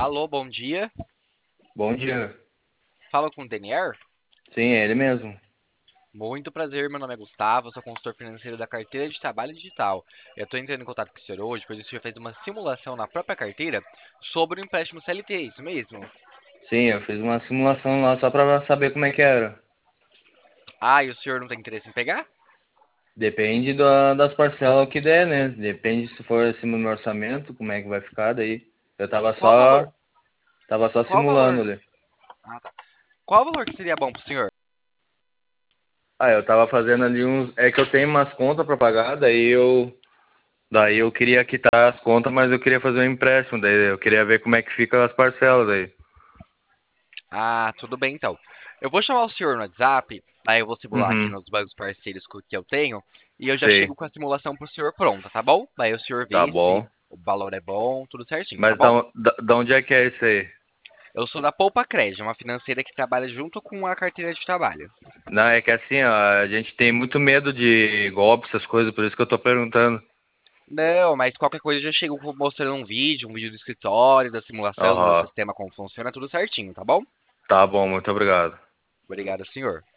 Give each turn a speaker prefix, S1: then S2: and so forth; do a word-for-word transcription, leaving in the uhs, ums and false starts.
S1: Alô, bom dia.
S2: Bom dia.
S1: Fala com o Denier.
S2: Sim, é ele mesmo.
S1: Muito prazer, meu nome é Gustavo, sou consultor financeiro da carteira de trabalho digital. Eu estou entrando em contato com o senhor hoje, pois o senhor fez uma simulação na própria carteira sobre o empréstimo C L T, é isso mesmo?
S2: Sim, eu fiz uma simulação lá só pra saber como é que era.
S1: Ah, e o senhor não tem interesse em pegar?
S2: Depende da- das parcelas que der, né? Depende se for acima do meu orçamento, como é que vai ficar daí. Eu tava
S1: Qual valor?
S2: só, tava só
S1: Qual
S2: simulando
S1: valor?
S2: ali.
S1: Ah, tá. Qual valor que seria bom pro senhor?
S2: Ah, eu tava fazendo ali uns, é que eu tenho umas contas pra pagar, daí eu, daí eu queria quitar as contas, mas eu queria fazer um empréstimo, daí eu queria ver como é que fica as parcelas daí.
S1: Ah, tudo bem então. Eu vou chamar o senhor no WhatsApp, aí eu vou simular aqui
S2: Uhum,
S1: nos bancos parceiros co- que eu tenho, e eu já
S2: sei.
S1: chego com a simulação pro senhor pronta, tá bom? Daí o senhor
S2: Tá
S1: vê se
S2: bom.
S1: o valor é bom, tudo certinho, tá
S2: Mas
S1: bom?
S2: da, da, da onde é que é isso aí?
S1: Eu sou da Poupa Crédito, uma financeira que trabalha junto com a carteira de trabalho.
S2: Não, é que assim, ó, a gente tem muito medo de golpe, essas coisas, por isso que eu tô perguntando.
S1: Não, mas qualquer coisa eu já chego mostrando um vídeo, um vídeo do escritório, da simulação do meu
S2: Aham.
S1: sistema, como funciona, tudo certinho, tá bom?
S2: Tá bom, muito obrigado.
S1: Obrigado, senhor.